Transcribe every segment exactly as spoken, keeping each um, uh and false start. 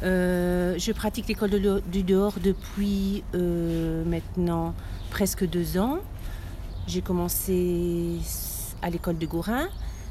Euh, je pratique l'école de le- du dehors depuis euh, maintenant presque deux ans. J'ai commencé à l'école de Gourin.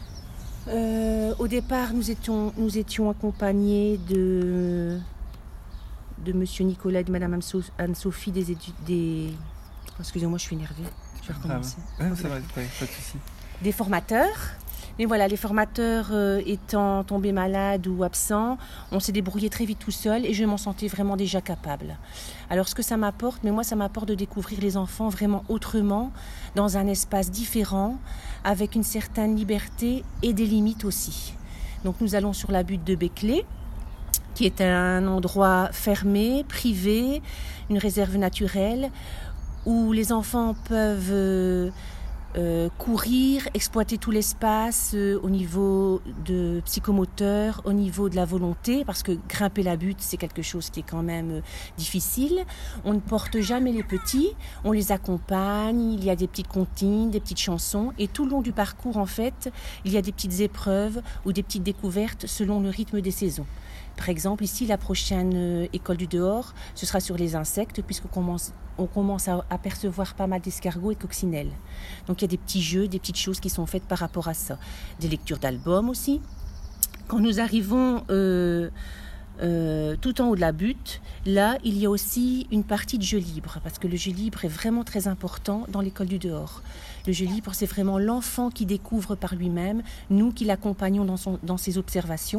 Euh, au départ, nous étions, nous étions accompagnés de, de Monsieur Nicolas et de Madame Anne-So- Anne-Sophie des études des... oh, excusez-moi, je suis énervée. Je vais recommencer. Ah, ouais, ça va, pas, pas de souci. Des formateurs. Mais voilà, les formateurs euh, étant tombés malades ou absents, on s'est débrouillé très vite tout seul et je m'en sentais vraiment déjà capable. Alors ce que ça m'apporte, mais moi ça m'apporte de découvrir les enfants vraiment autrement, dans un espace différent, avec une certaine liberté et des limites aussi. Donc nous allons sur la butte de Béclé, qui est un endroit fermé, privé, une réserve naturelle, où les enfants peuvent... Euh, Euh, courir, exploiter tout l'espace euh, au niveau de psychomoteur, au niveau de la volonté, parce que grimper la butte, c'est quelque chose qui est quand même euh, difficile. On ne porte jamais les petits, on les accompagne, il y a des petites comptines, des petites chansons, et tout le long du parcours, en fait, il y a des petites épreuves ou des petites découvertes selon le rythme des saisons. Par exemple, ici, la prochaine euh, école du dehors, ce sera sur les insectes, puisqu'on commence, on commence à apercevoir pas mal d'escargots et coccinelles. Donc, il y a des petits jeux, des petites choses qui sont faites par rapport à ça. Des lectures d'albums aussi. Quand nous arrivons euh, euh, tout en haut de la butte, là, il y a aussi une partie de jeu libre, parce que le jeu libre est vraiment très important dans l'école du dehors. Le jeu libre, c'est vraiment l'enfant qui découvre par lui-même, nous qui l'accompagnons dans, son, dans ses observations.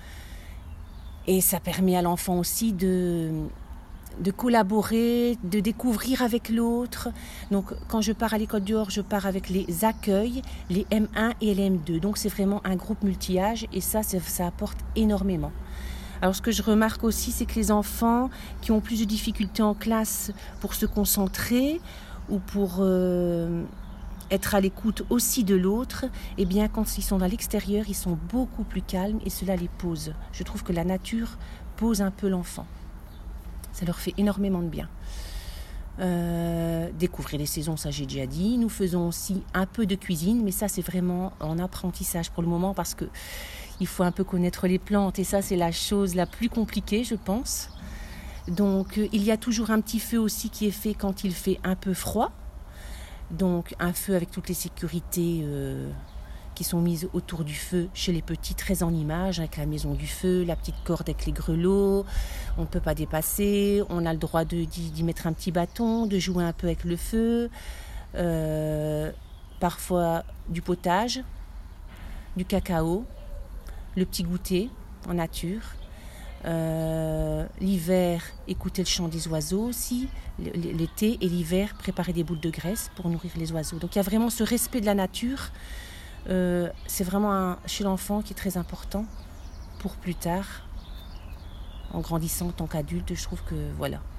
Et ça permet à l'enfant aussi de, de collaborer, de découvrir avec l'autre. Donc quand je pars à l'école dehors, je pars avec les accueils, les M un et les M deux. Donc c'est vraiment un groupe multi-âge et ça, ça apporte énormément. Alors ce que je remarque aussi, c'est que les enfants qui ont plus de difficultés en classe pour se concentrer ou pour... Euh, être à l'écoute aussi de l'autre, eh bien quand ils sont à l'extérieur, ils sont beaucoup plus calmes et cela les pose. Je trouve que la nature pose un peu l'enfant. Ça leur fait énormément de bien. Euh, découvrir les saisons, ça j'ai déjà dit. Nous faisons aussi un peu de cuisine, mais ça c'est vraiment en apprentissage pour le moment parce que il faut un peu connaître les plantes et ça c'est la chose la plus compliquée, je pense. Donc il y a toujours un petit feu aussi qui est fait quand il fait un peu froid. Donc un feu avec toutes les sécurités euh, qui sont mises autour du feu chez les petits, très en image, avec la maison du feu, la petite corde avec les grelots, on ne peut pas dépasser, on a le droit de, d'y, d'y mettre un petit bâton, de jouer un peu avec le feu, euh, parfois du potage, du cacao, le petit goûter en nature. Euh, l'hiver, écouter le chant des oiseaux aussi, l'été et l'hiver, préparer des boules de graisse pour nourrir les oiseaux. Donc il y a vraiment ce respect de la nature, euh, c'est vraiment un, chez l'enfant qui est très important pour plus tard, en grandissant en tant qu'adulte, je trouve que voilà.